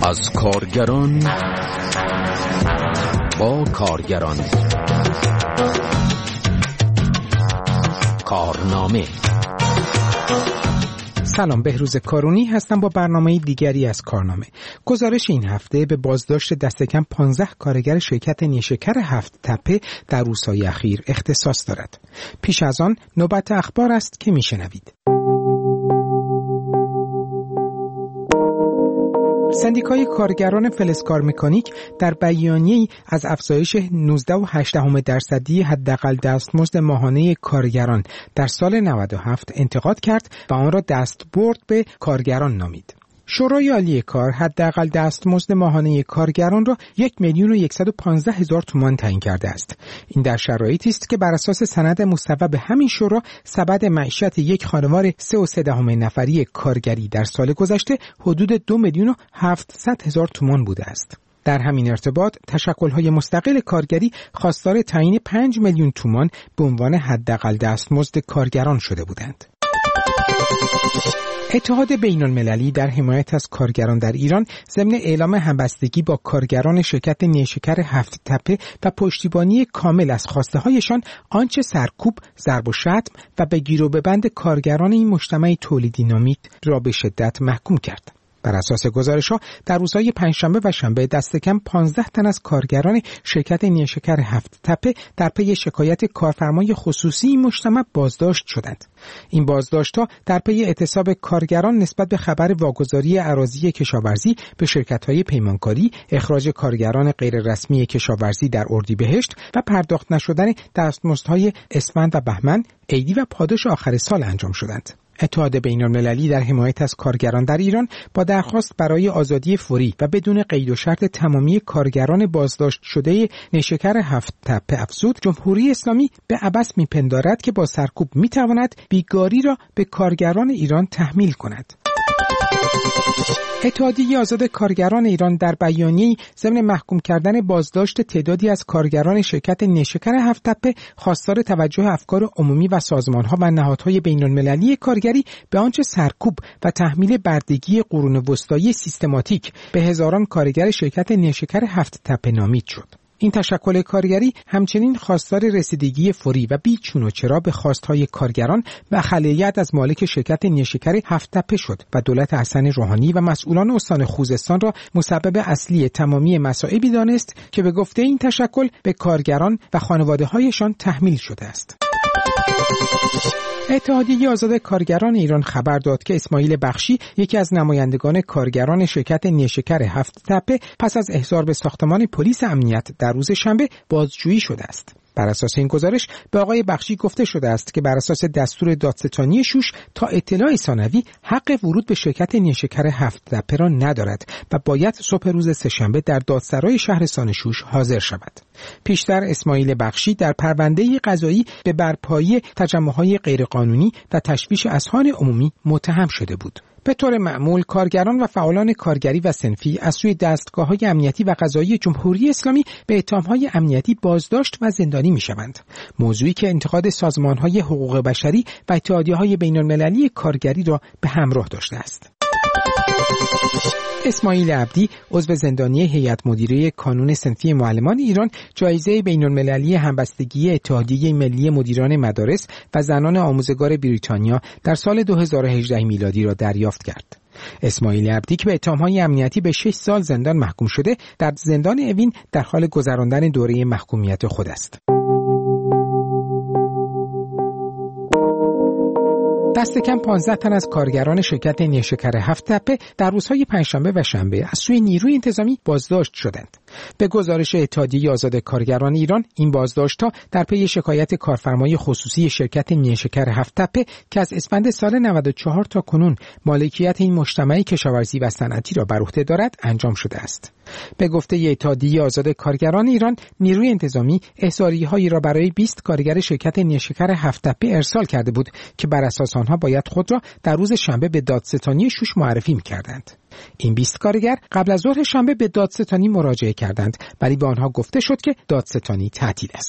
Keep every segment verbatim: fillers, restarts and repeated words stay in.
از کارگران با کارگران. کارنامه. سلام، بهروز کارونی هستم با برنامه دیگری از کارنامه. گزارش این هفته به بازداشت دست کم پانزده کارگر شرکت نیشکر هفت تپه در روزهای اخیر اختصاص دارد. پیش از آن نوبت اخبار است که میشنوید. سندیکای کارگران فلزکار مکانیک در بیانیه‌ای از افزایش نوزده و هشت دهم درصدی حداقل دستمزد ماهانه کارگران در سال نود و هفت انتقاد کرد و آن را دستبرد به کارگران نامید. شورای عالی کار حداقل دستمزد ماهانه کارگران را یک میلیون و صد و پانزده هزار تومان تعیین کرده است. این در شرایطی است که بر اساس سند مصوب همین شورا سبد معیشت یک خانوار سه و سه دهم نفری کارگری در سال گذشته حدود دو میلیون و هفتصد هزار تومان بوده است. در همین ارتباط تشکل‌های مستقل کارگری خواستار تعیین پنج میلیون تومان به عنوان حداقل دستمزد کارگران شده بودند. اتحاد بین‌المللی در حمایت از کارگران در ایران ضمن اعلام همبستگی با کارگران شرکت نیشکر هفت تپه و پشتیبانی کامل از خواسته‌هایشان آنچه سرکوب، ضرب و شتم و به گیر و ببند کارگران این مجتمع تولیدی نامید را به شدت محکوم کرد. بر اساس گزارش‌ها در روزهای پنجشنبه و شنبه دست کم پانزده تن از کارگران شرکت نیشکر هفت تپه در پی شکایت کارفرمای خصوصی این مجتمع بازداشت شدند. این بازداشت‌ها در پی اعتصاب کارگران نسبت به خبر واگذاری اراضی کشاورزی به شرکت‌های پیمانکاری، اخراج کارگران غیررسمی کشاورزی در اردیبهشت و پرداخت نشدن دستمزدهای اسفند و بهمن، عیدی و پاداش آخر سال انجام شدند. اتحاد بین‌المللی در حمایت از کارگران در ایران با درخواست برای آزادی فوری و بدون قید و شرط تمامی کارگران بازداشت شده نیشکر هفت تپه افزود، جمهوری اسلامی به عبث میپندارد که با سرکوب میتواند بیگاری را به کارگران ایران تحمیل کند. اتحادیه آزاد کارگران ایران در بیانیه‌ای ضمن محکوم کردن بازداشت تعدادی از کارگران شرکت نیشکر هفت تپه خواستار توجه افکار عمومی و سازمان‌ها و نهادهای بین‌المللی کارگری به آنچه سرکوب و تحمیل بردگی قرون وسطایی سیستماتیک به هزاران کارگر شرکت نیشکر هفت تپه نامید شد. این تشکل کارگری همچنین خواستار رسیدگی فوری و بی چون و چرا به خواستهای کارگران و خلاعیت از مالک شرکت نیشکر هفت تپه شد و دولت حسن روحانی و مسئولان استان خوزستان را مسبب اصلی تمامی مصائبی دانست که به گفته این تشکل به کارگران و خانواده‌هایشان تحمیل شده است. اتحادیه آزاد کارگران ایران خبر داد که اسماعیل بخشی، یکی از نمایندگان کارگران شرکت نیشکر هفت تپه، پس از احضار به ساختمان پلیس امنیت در روز شنبه بازجویی شده است. بر اساس این گزارش به آقای بخشی گفته شده است که بر اساس دستور دادستانی شوش تا اطلاع ثانوی حق ورود به شرکت نیشکر هفت تپه را ندارد و باید صبح روز سه‌شنبه در دادسرای شهرستان شوش حاضر شود. پیشتر اسماعیل بخشی در پرونده قضایی به برپایی تجمع‌های غیرقانونی و تشویش اذهان عمومی متهم شده بود. به طور معمول کارگران و فعالان کارگری و صنفی از سوی دستگاه‌های امنیتی و قضایی جمهوری اسلامی به اتهام‌های امنیتی بازداشت و زندانی می‌شوند. موضوعی که انتقاد سازمان‌های حقوق بشری و اتحادیه‌های بین‌المللی کارگری را به همراه داشته است. اسماعیل عبدی، عضو زندانی هیئت مدیره کانون صنفی معلمان ایران، جایزه بین‌المللی همبستگی اتحادیه ملی مدیران مدارس و زنان آموزگار بریتانیا در سال دو هزار و هجده میلادی را دریافت کرد. اسماعیل عبدی که به اتهام‌های امنیتی به شش سال زندان محکوم شده، در زندان اوین در حال گذراندن دوره محکومیت خود است. دست کم پانزده تن از کارگران شرکت نیشکر هفت تپه در روزهای پنجشنبه و شنبه از سوی نیروی انتظامی بازداشت شدند. به گزارش اتحادیه آزاد کارگران ایران، این بازداشت‌ها در پی شکایت کارفرمای خصوصی شرکت نیشکر هفت تپه که از اسفند سال نود و چهار تا کنون مالکیت این مجتمع کشاورزی و صنعتی را بر عهده دارد انجام شده است. به گفته اتحادیه آزاد کارگران ایران، نیروی انتظامی احضاریه‌هایی را برای بیست کارگر شرکت نیشکر هفت تپه ارسال کرده بود که بر اساس آنها باید خود را در روز شنبه به دادستانی شوش معرفی می‌کردند. این بیست کارگر قبل از ظهر شنبه به دادستانی مراجعه کردند، ولی به آنها گفته شد که دادستانی تعطیل است.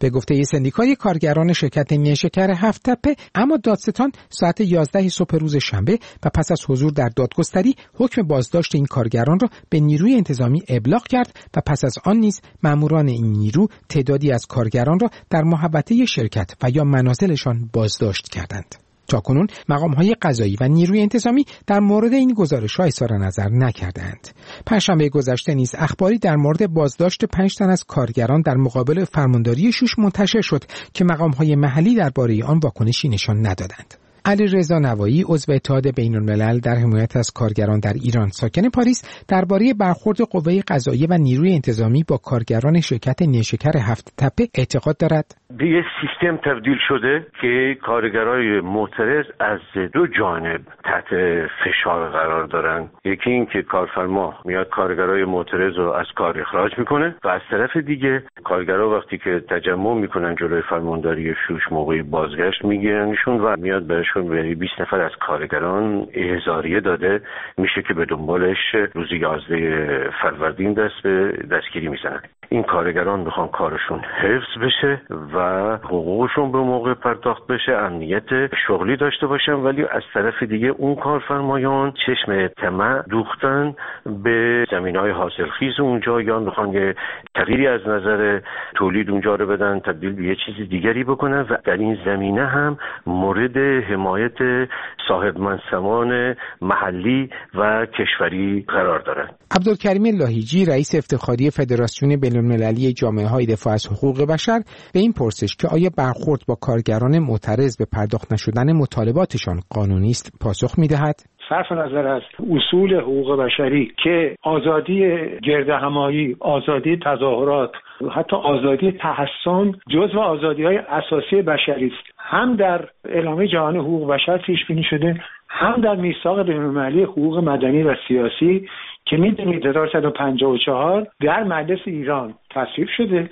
به گفته سندیکای کارگران شرکت نیشکر هفت تپه، اما دادستان ساعت یازده صبح روز شنبه و پس از حضور در دادگستری حکم بازداشت این کارگران را به نیروی انتظامی ابلاغ کرد و پس از آن نیز ماموران این نیرو تعدادی از کارگران را در محوطه شرکت و یا منازلشان بازداشت کردند. تاکنون مقام‌های قضایی و نیروی انتظامی در مورد این گزارش‌ها اظهار نظر نکردند. پنجشنبه گذشته نیز اخباری در مورد بازداشت پنج تن از کارگران در مقابل فرمانداری شوش منتشر شد که مقام‌های محلی درباره آن واکنشی نشان ندادند. علیرضا نوایی، عضو اتحاد بین‌الملل در حمایت از کارگران در ایران ساکن پاریس، درباره برخورد قوه قضاییه و نیروی انتظامی با کارگران شرکت نیشکر هفت تپه اعتقاد دارد. به یک سیستم تبدیل شده که کارگرای معترض از دو جانب تحت فشار قرار دارن. یکی این که کارفرما میاد کارگرای معترض رو از کار اخراج میکنه و از طرف دیگه کارگرا وقتی که تجمع میکنن جلوی فرمانداری شوش موقعی بازگشت میگیرنشون و میاد بهشون به بیست نفر از کارگران احضاریه داده میشه که به دنبالش روز یازده فروردین دست به دستگیری میزنن. این کارگران میخوان کارشون حفظ بشه و حقوقشون به موقع پرداخت بشه، امنیت شغلی داشته باشن، ولی از طرف دیگه اون کارفرمایان چشم طمع دوختن به زمینهای حاصلخیز اونجا یا میخوان یه تغییری از نظر تولید اونجا رو بدن، تبدیل به یه چیز دیگری بکنن و در این زمینه هم مورد حمایت صاحب منصبان محلی و کشوری قرار دارن. عبدالکریم لاهیجی، رئیس افتخاری فدراسیون بین‌المللی جامعه‌های دفاع از حقوق بشر، به این پرسش که آیا برخورد با کارگران معترض به پرداخت نشدن مطالباتشان قانونی است پاسخ می‌دهد. صرف نظر از اصول حقوق بشری که آزادی گردهمایی، آزادی تظاهرات، حتی آزادی تحصن جزو آزادی‌های اساسی بشری است، هم در اعلامیه جهانی حقوق بشر پیش بینی شده، هم در میثاق بین‌المللی حقوق مدنی و سیاسی که می‌دونید هزار و سیصد و پنجاه و چهار در مجلس ایران تصویب شده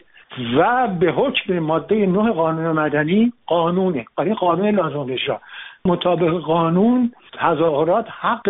و به حکم ماده نه قانون مدنی قانونه، یعنی قانون لازم اجرا. مطابق قانون تظاهرات حق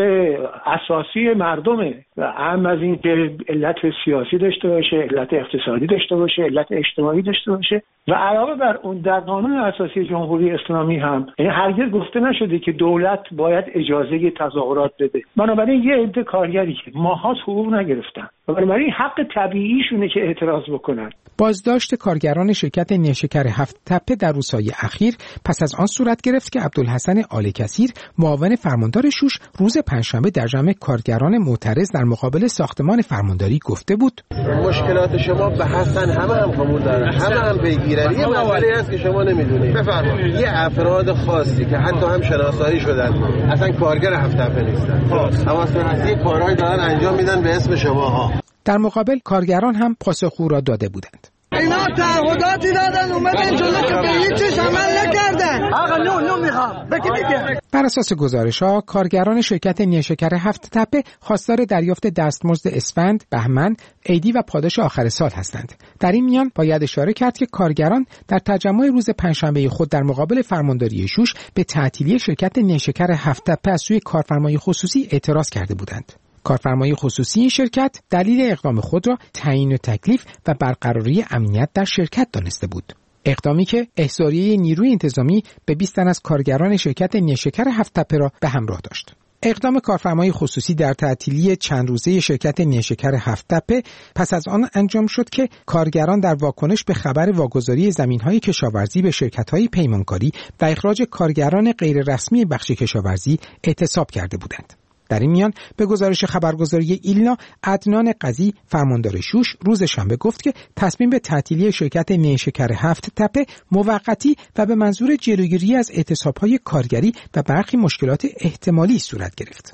اساسی مردمه و هم از این که علت سیاسی داشته باشه، علت اقتصادی داشته باشه، علت اجتماعی داشته باشه و علاوه بر اون در قانون اساسی جمهوری اسلامی هم یعنی هرگز گفته نشده که دولت باید اجازه تظاهرات بده. بنابراین یه عده کارگری که ماهاست حقوق نگرفتن و بنابراین حق طبیعیشونه که اعتراض بکنن. بازداشت کارگران شرکت نیشکر هفت تپه در روزهای اخیر پس از آن صورت گرفت که عبدالحسن آل کثیر، معاون فرماندار شوش، روز پنجشنبه در جمع کارگران معترض در مقابل ساختمان فرمانداری گفته بود: مشکلات شما به حسن همه هم قبول دارن، همه هم پیگیرن. یه مسئله هست که شما نمیدونید. بفرمایید. یه افراد خاصی که حتی هم شناسایی شدن اصلا کارگر هفت تپه نیستن، حواس پرستی کارهای دارن انجام میدن به اسم شماها. در مقابل کارگران هم پاسخ را داده بودند. اینا تعهداتی دادن اومدن جلو که به هیچیش عمل نکردن. آقا نو نو میخوام بگی دیگه. بر اساس گزارش‌ها کارگران شرکت نیشکر هفت تپه خواستار دریافت دستمزد اسفند، بهمن، عیدی و پاداش آخر سال هستند. در این میان باید اشاره کرد که کارگران در تجمع روز پنجشنبه خود در مقابل فرمانداری شوش به تعطیلی شرکت نیشکر هفت تپه از سوی کارفرمای خصوصی اعتراض کرده بودند. کارفرمای خصوصی این شرکت دلیل اقدام خود را تعیین تکلیف و برقراری امنیت در شرکت دانسته بود. اقدامی که احضاریه نیروی انتظامی به بیست تن از کارگران شرکت نیشکر هفت تپه را به همراه داشت. اقدام کارفرمای خصوصی در تعطیلی چند روزه شرکت نیشکر هفت تپه پس از آن انجام شد که کارگران در واکنش به خبر واگذاری زمین‌های کشاورزی به شرکت‌های پیمانکاری و اخراج کارگران غیررسمی بخش کشاورزی اعتصاب کرده بودند. در این میان به گزارش خبرگزاری ایلنا، عدنان قضی، فرماندار شوش، روز شنبه گفت که تصمیم به تعطیلی شرکت نیشکر هفت تپه موقتی و به منظور جلوگیری از اعتصاب‌های کارگری و برخی مشکلات احتمالی صورت گرفت.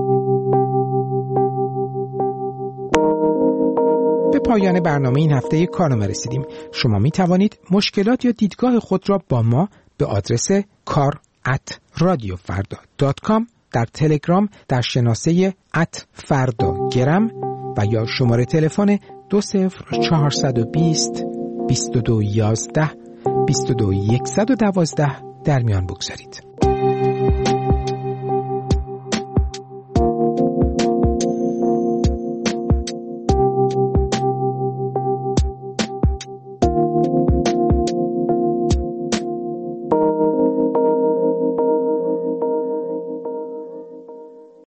به پایان برنامه این هفته کارنامه رسیدیم. شما می توانید مشکلات یا دیدگاه خود را با ما به آدرس کار ات رادیو فردا دات کام در تلگرام در شناسه ات فردا گرم و یا شماره تلفن دو صفر چهارصد و بیست بیست و دو یازده بیست و دو صد و دوازده در میان بگذارید.